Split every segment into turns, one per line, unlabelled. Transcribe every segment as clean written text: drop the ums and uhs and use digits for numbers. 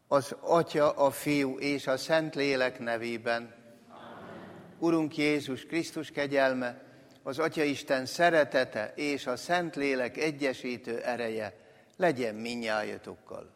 Az Atya, a Fiú és a Szentlélek nevében. Amen. Urunk Jézus Krisztus kegyelme, az Atyaisten szeretete és a Szentlélek egyesítő ereje legyen mindnyájatokkal.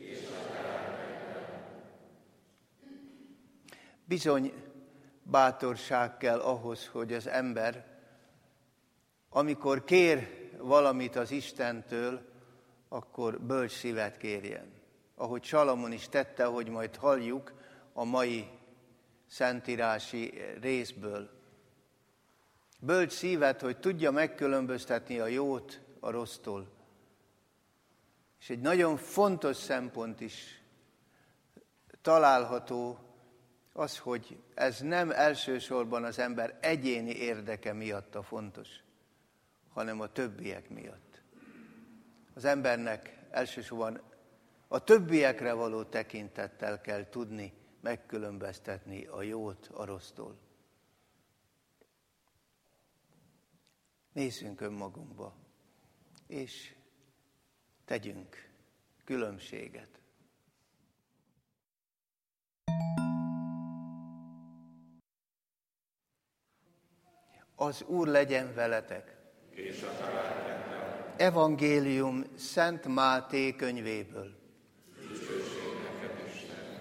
Bizony bátorság kell ahhoz, hogy az ember, amikor kér valamit az Istentől, akkor bölcs szívet kérjen. Ahogy Salamon is tette, hogy majd halljuk a mai szentírási részből. Bölcs szívet, hogy tudja megkülönböztetni a jót a rossztól. És egy nagyon fontos szempont is található az, hogy ez nem elsősorban az ember egyéni érdeke miatt a fontos, hanem a többiek miatt. Az embernek elsősorban a többiekre való tekintettel kell tudni megkülönböztetni a jót a rossztól. Nézzünk önmagunkba, és tegyünk különbséget. Az Úr legyen veletek.
És a családjáddal.
Evangélium Szent Máté könyvéből.
Dicsőség neked, Isten.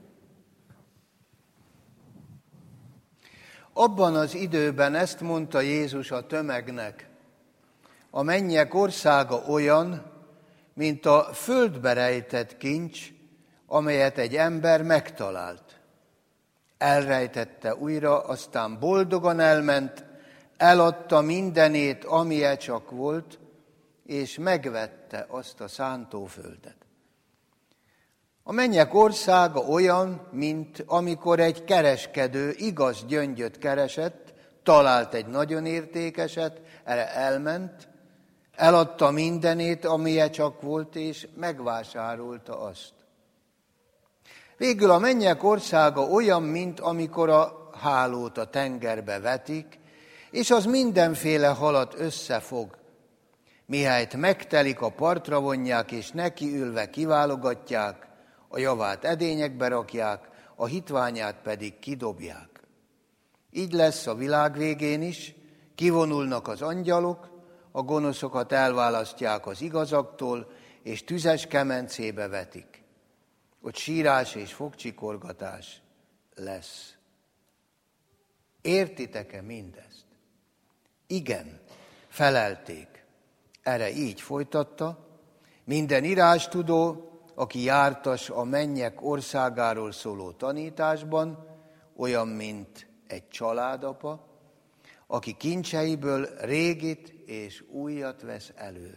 Abban az időben ezt mondta Jézus a tömegnek: a mennyek országa olyan, mint a földbe rejtett kincs, amelyet egy ember megtalált. Elrejtette újra, aztán boldogan elment, eladta mindenét, amilyen csak volt, és megvette azt a szántóföldet. A mennyek országa olyan, mint amikor egy kereskedő igaz gyöngyöt keresett, talált egy nagyon értékeset, erre elment, eladta mindenét, amilyen csak volt, és megvásárolta azt. Végül a mennyek országa olyan, mint amikor a hálót a tengerbe vetik, és az mindenféle halat összefog. Mihelyt megtelik, a partra vonják, és nekiülve kiválogatják, a javát edényekbe rakják, a hitványát pedig kidobják. Így lesz a világ végén is, kivonulnak az angyalok, a gonoszokat elválasztják az igazaktól, és tüzes kemencébe vetik. Ott sírás és fogcsikorgatás lesz. Értitek-e mindezt? Igen, felelték. Erre így folytatta: minden írástudó, aki jártas a mennyek országáról szóló tanításban, olyan, mint egy családapa, aki kincseiből régit és újat vesz elő.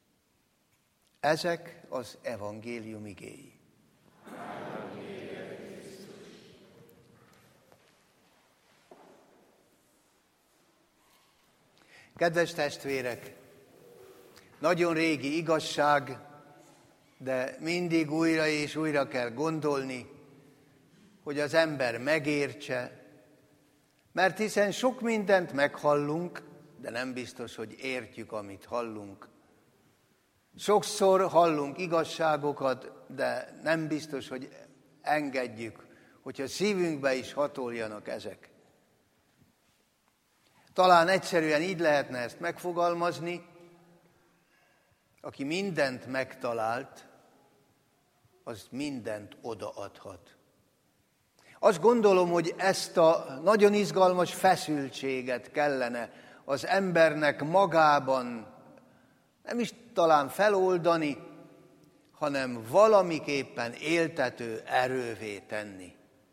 Ezek az evangélium igéi. Kedves testvérek, nagyon régi igazság, de mindig újra és újra kell gondolni, hogy az ember megértse, mert hiszen sok mindent meghallunk, de nem biztos, hogy értjük, amit hallunk. Sokszor hallunk igazságokat, de nem biztos, hogy engedjük, hogyha szívünkbe is hatoljanak ezek. Talán egyszerűen így lehetne ezt megfogalmazni: aki mindent megtalált, az mindent odaadhat. Azt gondolom, hogy ezt a nagyon izgalmas feszültséget kellene az embernek magában nem is talán feloldani, hanem valamiképpen éltető erővé tenni.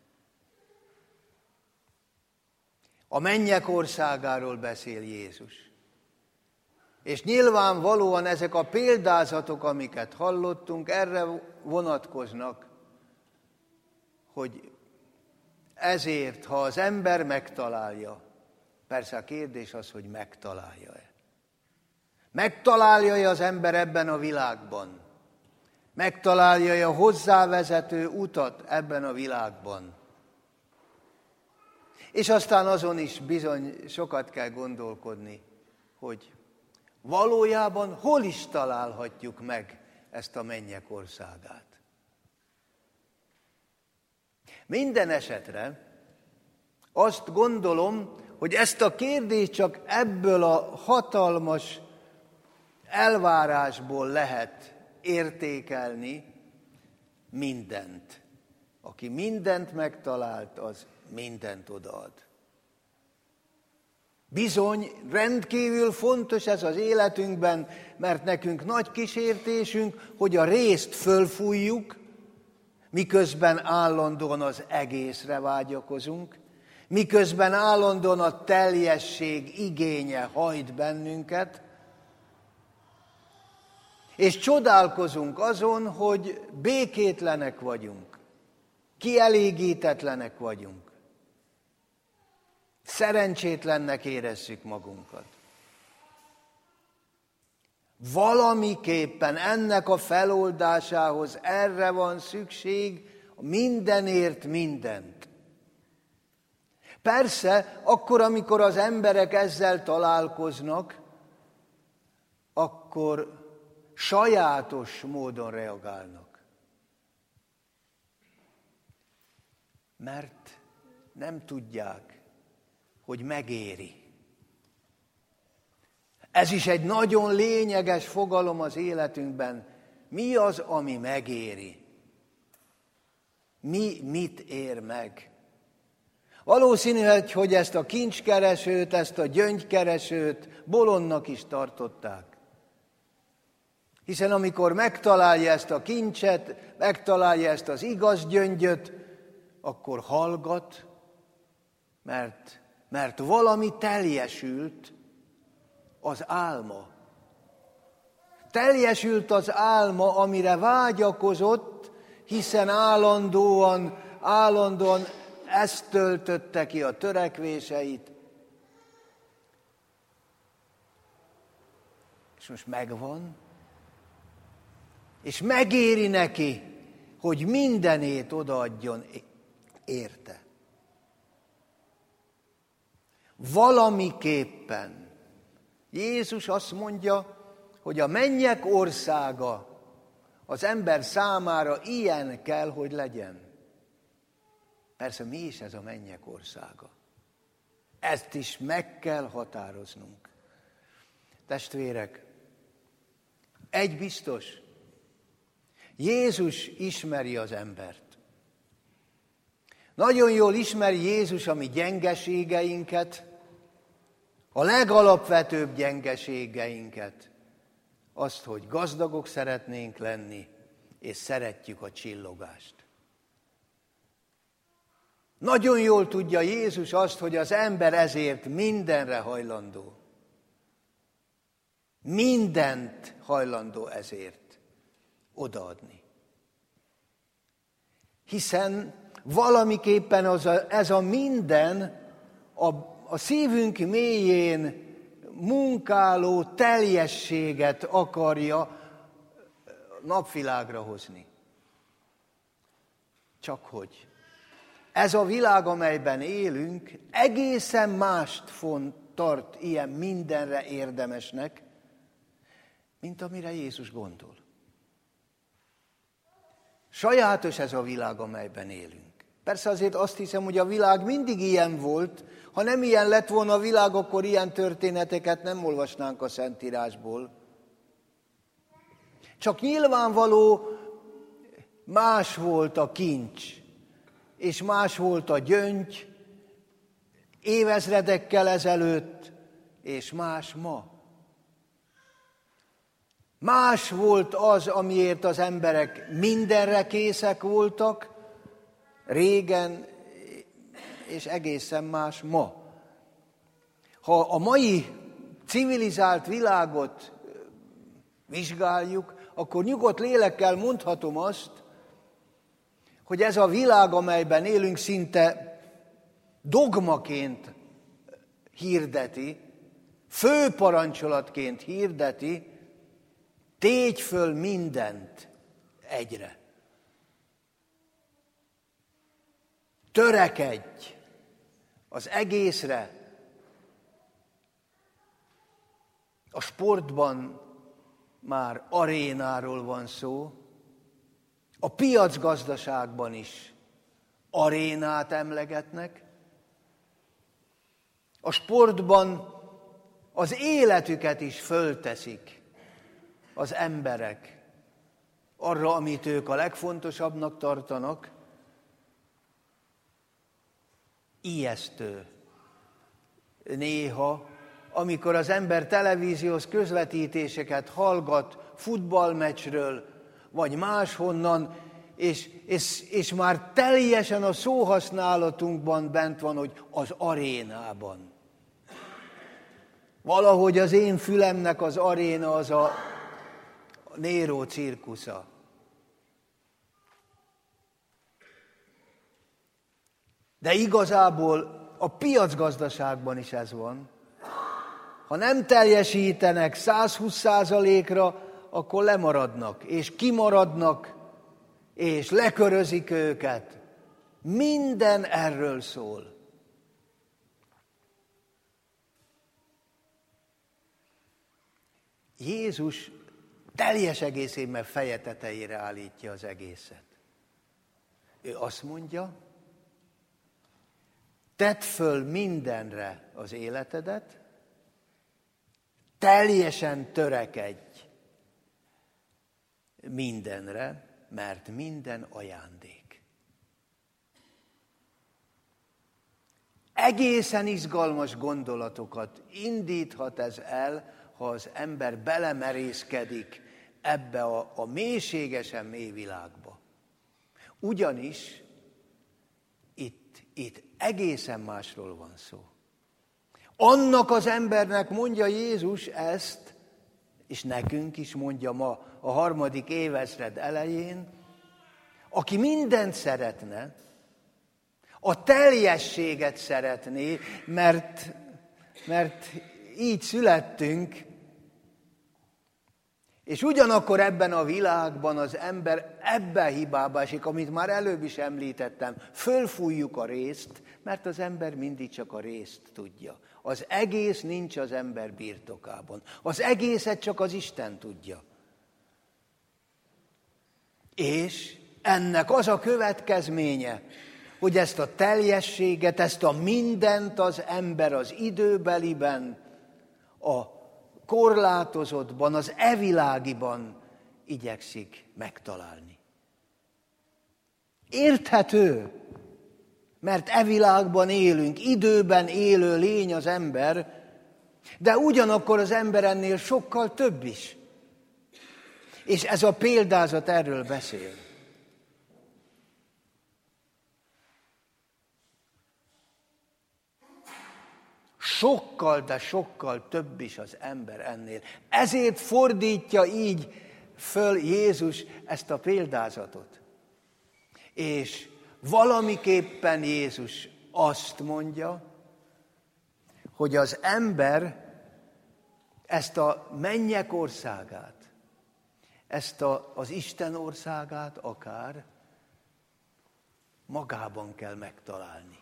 A mennyek országáról beszél Jézus. És nyilvánvalóan ezek a példázatok, amiket hallottunk, erre vonatkoznak, hogy ezért, ha az ember megtalálja, persze a kérdés az, hogy megtalálja-e. Megtalálja-e az ember ebben a világban? Megtalálja-e a hozzávezető utat ebben a világban? És aztán azon is bizony sokat kell gondolkodni, hogy valójában hol is találhatjuk meg ezt a mennyek országát. Minden esetre azt gondolom, hogy ezt a kérdést csak ebből a hatalmas elvárásból lehet értékelni mindent. Aki mindent megtalált, az mindent odaad. Bizony, rendkívül fontos ez az életünkben, mert nekünk nagy kísértésünk, hogy a részt fölfújjuk, miközben állandóan az egészre vágyakozunk, miközben állandóan a teljesség igénye hajt bennünket, és csodálkozunk azon, hogy békétlenek vagyunk, kielégítetlenek vagyunk, szerencsétlennek érezzük magunkat. Valamiképpen ennek a feloldásához erre van szükség, mindenért mindent. Persze, akkor, amikor az emberek ezzel találkoznak, akkor sajátos módon reagálnak. Mert nem tudják, hogy megéri. Ez is egy nagyon lényeges fogalom az életünkben. Mi az, ami megéri? Mi mit ér meg? Valószínű, hogy ezt a kincskeresőt, ezt a gyöngykeresőt bolondnak is tartották. Hiszen amikor megtalálja ezt a kincset, megtalálja ezt az igaz gyöngyöt, akkor hallgat, mert valami teljesült az álma. Teljesült az álma, amire vágyakozott, hiszen állandóan ezt töltötte ki a törekvéseit. És most megvan, és megéri neki, hogy mindenét odaadjon érte. Valamiképpen Jézus azt mondja, hogy a mennyek országa az ember számára ilyen kell, hogy legyen. Persze mi is ez a mennyek országa? Ezt is meg kell határoznunk. Testvérek, egy biztos, Jézus ismeri az embert. Nagyon jól ismeri Jézus a mi gyengeségeinket, a legalapvetőbb gyengeségeinket, azt, hogy gazdagok szeretnénk lenni, és szeretjük a csillogást. Nagyon jól tudja Jézus azt, hogy az ember ezért mindenre hajlandó. Mindent hajlandó ezért odaadni. Hiszen valamiképpen ez a minden a szívünk mélyén munkáló teljességet akarja napvilágra hozni. Csak hogy ez a világ, amelyben élünk, egészen mást tart ilyen mindenre érdemesnek, mint amire Jézus gondol. Sajátos ez a világ, amelyben élünk. Persze azért azt hiszem, hogy a világ mindig ilyen volt. Ha nem ilyen lett volna a világ, akkor ilyen történeteket nem olvasnánk a Szentírásból. Csak nyilvánvaló más volt a kincs, és más volt a gyöngy évezredekkel ezelőtt, és más ma. Más volt az, amiért az emberek mindenre készek voltak régen, és egészen más ma. Ha a mai civilizált világot vizsgáljuk, akkor nyugodt lélekkel mondhatom azt, hogy ez a világ, amelyben élünk, szinte dogmaként hirdeti, főparancsolatként hirdeti, tégy föl mindent egyre. Törekedj az egészre. A sportban már arénáról van szó, a piacgazdaságban is arénát emlegetnek. A sportban az életüket is fölteszik az emberek arra, amit ők a legfontosabbnak tartanak. Ijesztő néha, amikor az ember televíziós közvetítéseket hallgat futballmeccsről, vagy máshonnan, és már teljesen a szóhasználatunkban bent van, hogy az arénában. Valahogy az én fülemnek az aréna az a Néró cirkusza. De igazából a piacgazdaságban is ez van. Ha nem teljesítenek 120%-ra, akkor lemaradnak, és kimaradnak, és lekörözik őket. Minden erről szól. Jézus teljes egészében feje tetejére állítja az egészet. Ő azt mondja, tedd föl mindenre az életedet, teljesen törekedj mindenre, mert minden ajándék. Egészen izgalmas gondolatokat indíthat ez el, ha az ember belemerészkedik ebbe a mélységesen mély világba. Ugyanis itt egészen másról van szó. Annak az embernek mondja Jézus ezt, és nekünk is mondja ma a 3. évezred elején, aki mindent szeretne, a teljességet szeretné, mert így születtünk, és ugyanakkor ebben a világban az ember ebben hibába esik, amit már előbb is említettem, fölfújjuk a részt, mert az ember mindig csak a részt tudja. Az egész nincs az ember birtokában. Az egészet csak az Isten tudja. És ennek az a következménye, hogy ezt a teljességet, ezt a mindent az ember az időbeliben, a korlátozottban, az evilágiban igyekszik megtalálni. Érthető, mert evilágban élünk, időben élő lény az ember, de ugyanakkor az ember ennél sokkal több is. És ez a példázat erről beszél. Sokkal, de sokkal több is az ember ennél. Ezért fordítja így föl Jézus ezt a példázatot. És valamiképpen Jézus azt mondja, hogy az ember ezt a mennyek országát, ezt az Isten országát akár magában kell megtalálni.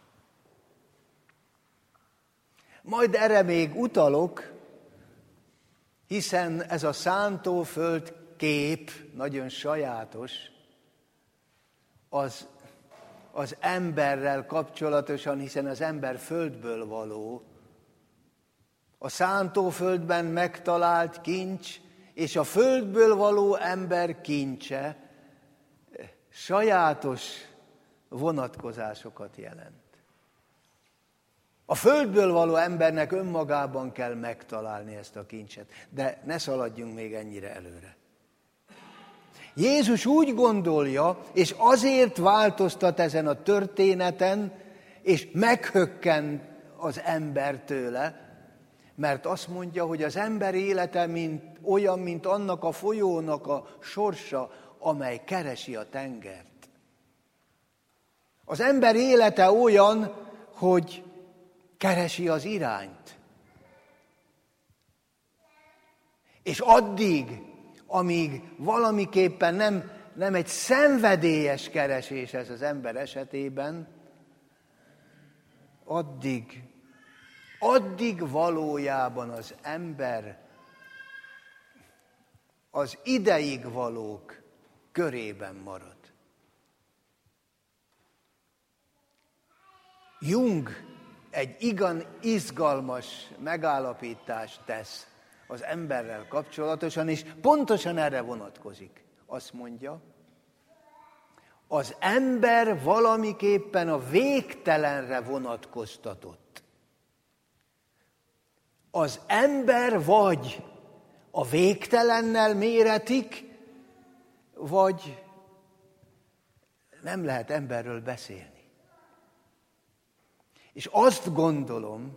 Majd erre még utalok, hiszen ez a szántóföld kép nagyon sajátos, az emberrel kapcsolatosan, hiszen az ember földből való. A szántóföldben megtalált kincs, és a földből való ember kincse sajátos vonatkozásokat jelent. A földből való embernek önmagában kell megtalálni ezt a kincset, de ne szaladjunk még ennyire előre. Jézus úgy gondolja, és azért változtat ezen a történeten, és meghökken az ember tőle, mert azt mondja, hogy az ember élete olyan, mint annak a folyónak a sorsa, amely keresi a tengert. Az ember élete olyan, hogy keresi az irányt. És addig, amíg valamiképpen nem egy szenvedélyes keresés ez az ember esetében, addig valójában az ember az ideig valók körében marad. Jung egy igen izgalmas megállapítást tesz az emberrel kapcsolatosan, és pontosan erre vonatkozik. Azt mondja, az ember valamiképpen a végtelenre vonatkoztatott. Az ember vagy a végtelennel méretik, vagy nem lehet emberről beszélni. És azt gondolom,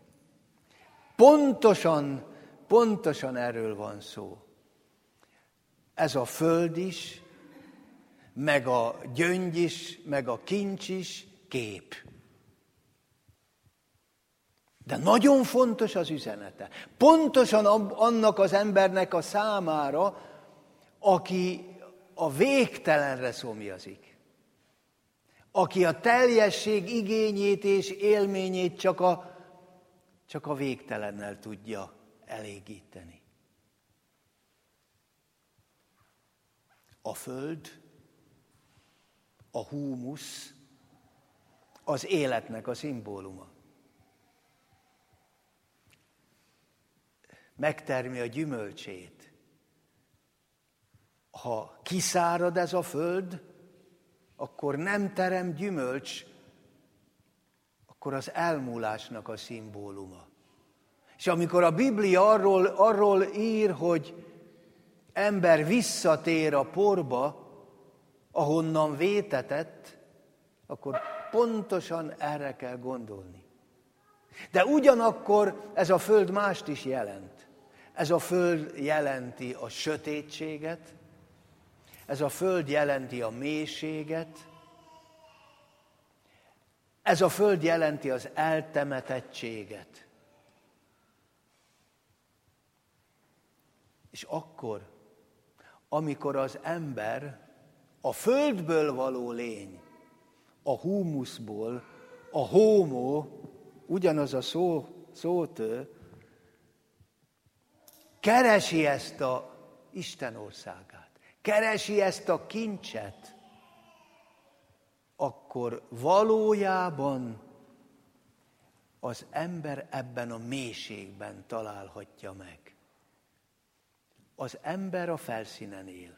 pontosan erről van szó. Ez a föld is, meg a gyöngy is, meg a kincs is kép. De nagyon fontos az üzenete. Pontosan annak az embernek a számára, aki a végtelenre szomjazik. Aki a teljesség igényét és élményét csak a végtelennel tudja elégíteni. A föld, a humusz, az életnek a szimbóluma. Megtermi a gyümölcsét. Ha kiszárad ez a föld, akkor nem terem gyümölcs, akkor az elmúlásnak a szimbóluma. És amikor a Biblia arról ír, hogy ember visszatér a porba, ahonnan vétetett, akkor pontosan erre kell gondolni. De ugyanakkor ez a föld mást is jelent. Ez a föld jelenti a sötétséget, ez a föld jelenti a mélységet, ez a föld jelenti az eltemetettséget. És akkor, amikor az ember a földből való lény, a humuszból, a homo, ugyanaz a szótő, keresi ezt a Isten országát, keresi ezt a kincset, akkor valójában az ember ebben a mélységben találhatja meg. Az ember a felszínen él.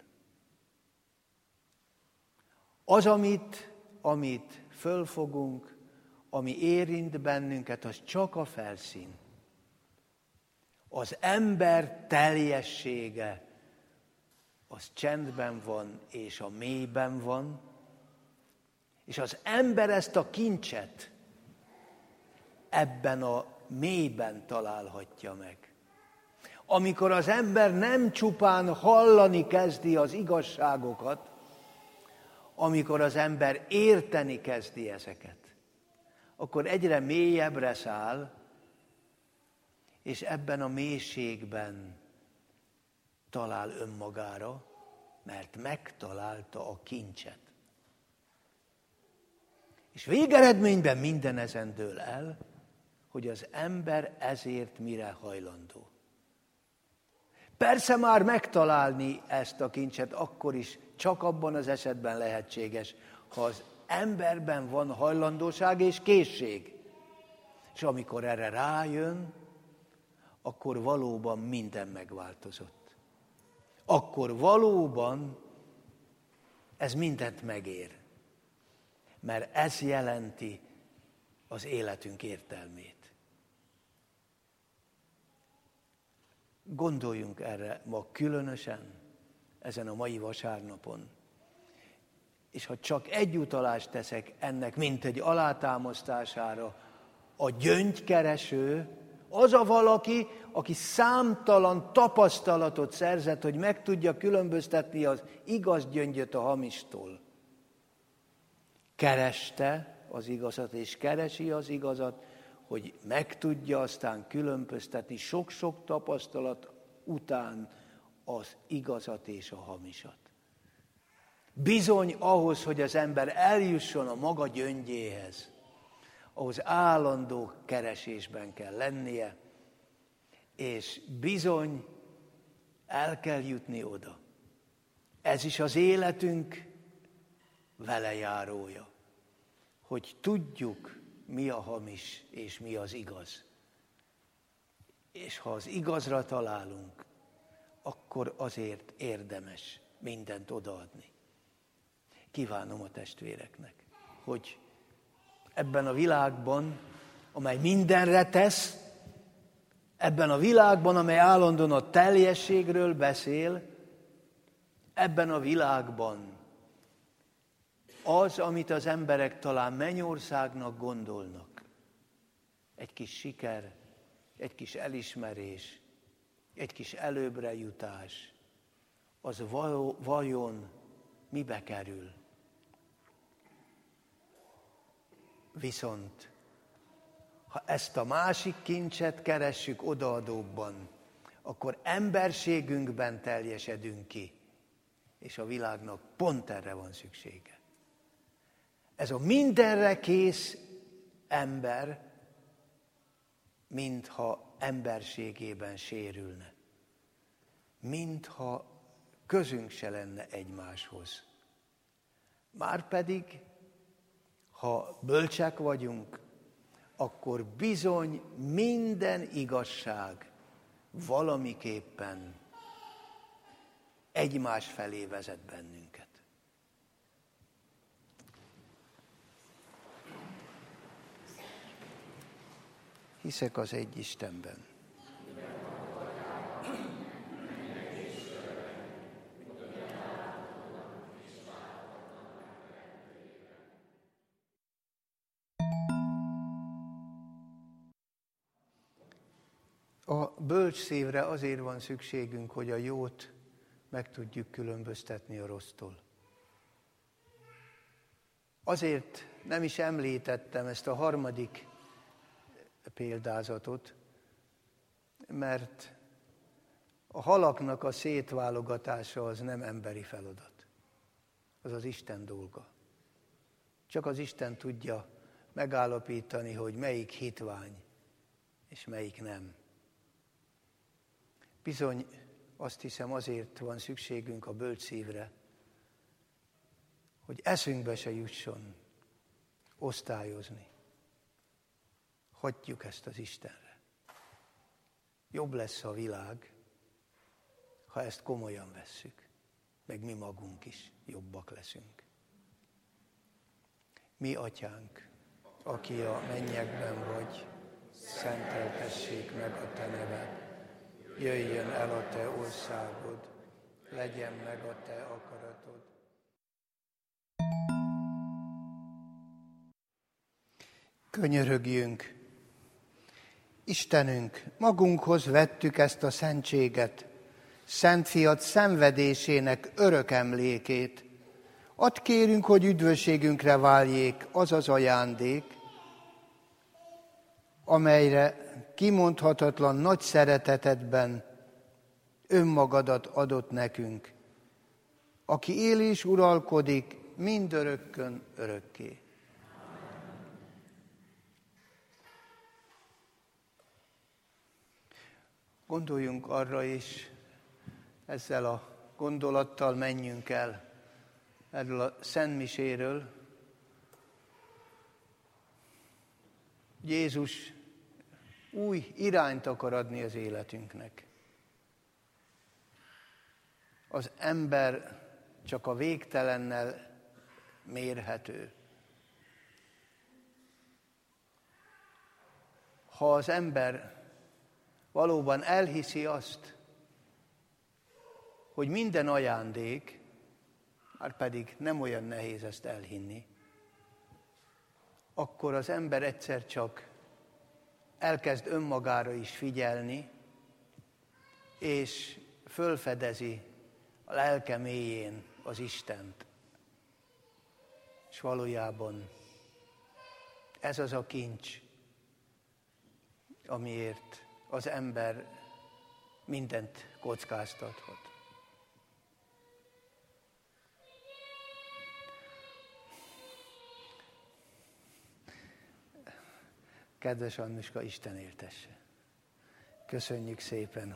Az, amit fölfogunk, ami érint bennünket, az csak a felszín. Az ember teljessége, az csendben van, és a mélyben van, és az ember ezt a kincset ebben a mélyben találhatja meg. Amikor az ember nem csupán hallani kezdi az igazságokat, amikor az ember érteni kezdi ezeket, akkor egyre mélyebbre száll, és ebben a mélységben talál önmagára, mert megtalálta a kincset. És végeredményben minden ezen dől el, hogy az ember ezért mire hajlandó. Persze már megtalálni ezt a kincset akkor is csak abban az esetben lehetséges, ha az emberben van hajlandóság és készség. És amikor erre rájön, akkor valóban minden megváltozott. Akkor valóban ez mindent megér. Mert ez jelenti az életünk értelmét. Gondoljunk erre ma különösen, ezen a mai vasárnapon. És ha csak egy utalást teszek ennek, mint egy alátámasztására, a gyöngykereső, az a valaki, aki számtalan tapasztalatot szerzett, hogy meg tudja különböztetni az igaz gyöngyöt a hamistól. Kereste az igazat, és keresi az igazat, hogy meg tudja aztán különböztetni sok-sok tapasztalat után az igazat és a hamisat. Bizony ahhoz, hogy az ember eljusson a maga gyöngyéhez, ahhoz állandó keresésben kell lennie, és bizony el kell jutni oda. Ez is az életünk velejárója, hogy tudjuk mi a hamis és mi az igaz. És ha az igazra találunk, akkor azért érdemes mindent odaadni. Kívánom a testvéreknek, hogy ebben a világban, amely mindenre tesz, ebben a világban, amely állandóan a teljességről beszél, ebben a világban az, amit az emberek talán mennyországnak gondolnak, egy kis siker, egy kis elismerés, egy kis előbbre jutás, az vajon mibe kerül? Viszont, ha ezt a másik kincset keressük odaadóbban, akkor emberségünkben teljesedünk ki, és a világnak pont erre van szüksége. Ez a mindenre kész ember, mintha emberségében sérülne, mintha közünk se lenne egymáshoz. Márpedig, ha bölcsek vagyunk, akkor bizony minden igazság valamiképpen egymás felé vezet bennünket. Hiszek az egy Istenben. A bölcs szívre azért van szükségünk, hogy a jót meg tudjuk különböztetni a rossztól. Azért nem is említettem ezt a harmadik példázatot, mert a halaknak a szétválogatása az nem emberi feladat. Az az Isten dolga. Csak az Isten tudja megállapítani, hogy melyik hitvány, és melyik nem. Bizony, azt hiszem, azért van szükségünk a bölcs szívre, hogy eszünkbe se jusson osztályozni. Hagyjuk ezt az Istenre. Jobb lesz a világ, ha ezt komolyan vesszük, meg mi magunk is jobbak leszünk. Mi Atyánk, aki a mennyekben vagy, szenteltessék meg a te neved. Jöjjön el a te országod, legyen meg a te akaratod. Könyörögjünk! Istenünk, magunkhoz vettük ezt a szentséget, Szent Fiad szenvedésének örök emlékét. Add kérünk, hogy üdvösségünkre váljék az az ajándék, amelyre kimondhatatlan nagy szeretetedben önmagadat adott nekünk, aki él és uralkodik mindörökkön örökké. Gondoljunk arra is, ezzel a gondolattal menjünk el erről a szentmiséről. Jézus új irányt akar adni az életünknek. Az ember csak a végtelennel mérhető. Ha az ember valóban elhiszi azt, hogy minden ajándék, már pedig nem olyan nehéz ezt elhinni, akkor az ember egyszer csak elkezd önmagára is figyelni, és fölfedezi a lelke mélyén az Istent. És valójában ez az a kincs, amiért az ember mindent kockáztathat. Kedves Annuska, Isten éltesse. Köszönjük szépen,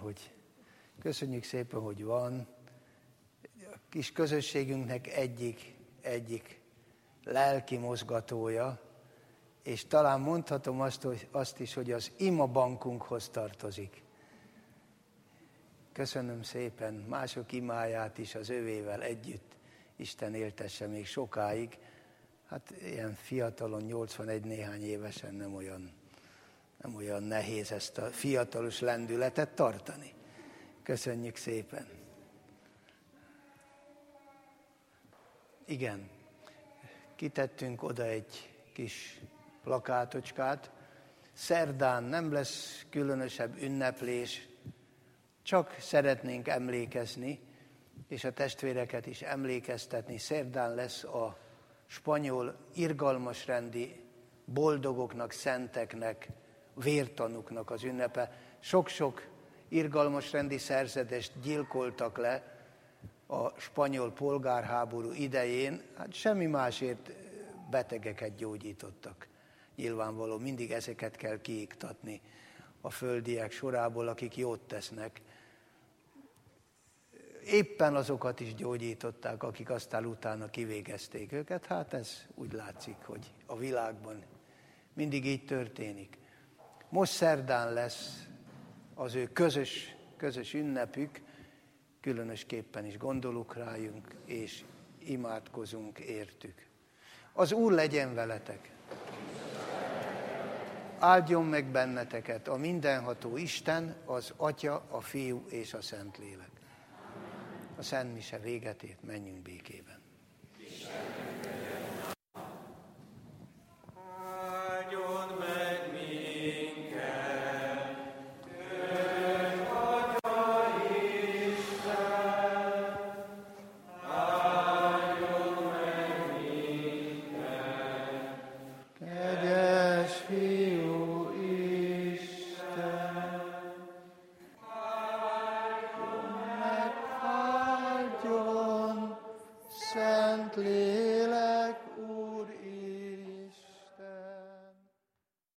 hogy van. A kis közösségünknek egyik lelki mozgatója, és talán mondhatom azt is, hogy az ima bankunkhoz tartozik. Köszönöm szépen mások imáját is az övével együtt. Isten éltesse még sokáig. Hát ilyen fiatalon, 81 néhány évesen nem olyan nehéz ezt a fiatalos lendületet tartani. Köszönjük szépen. Igen, kitettünk oda egy kis plakátocskát. Szerdán nem lesz különösebb ünneplés, csak szeretnénk emlékezni, és a testvéreket is emlékeztetni. Szerdán lesz a spanyol irgalmasrendi boldogoknak, szenteknek, vértanúknak az ünnepe. Sok-sok irgalmasrendi szerzetest gyilkoltak le a spanyol polgárháború idején. Hát semmi másért betegeket gyógyítottak. Nyilvánvaló, mindig ezeket kell kiiktatni a földiek sorából, akik jót tesznek. Éppen azokat is gyógyították, akik aztán utána kivégezték őket. Hát ez úgy látszik, hogy a világban mindig így történik. Most szerdán lesz az ő közös ünnepük, különösképpen is gondolunk rájunk, és imádkozunk értük. Az Úr legyen veletek! Áldjon meg benneteket a mindenható Isten, az Atya, a Fiú és a Szentlélek. A Szent Mise véget ért, menjünk békében.
Áldjon meg minket,
kegyes Fiú Isten, áldjon, Szentlélek úr.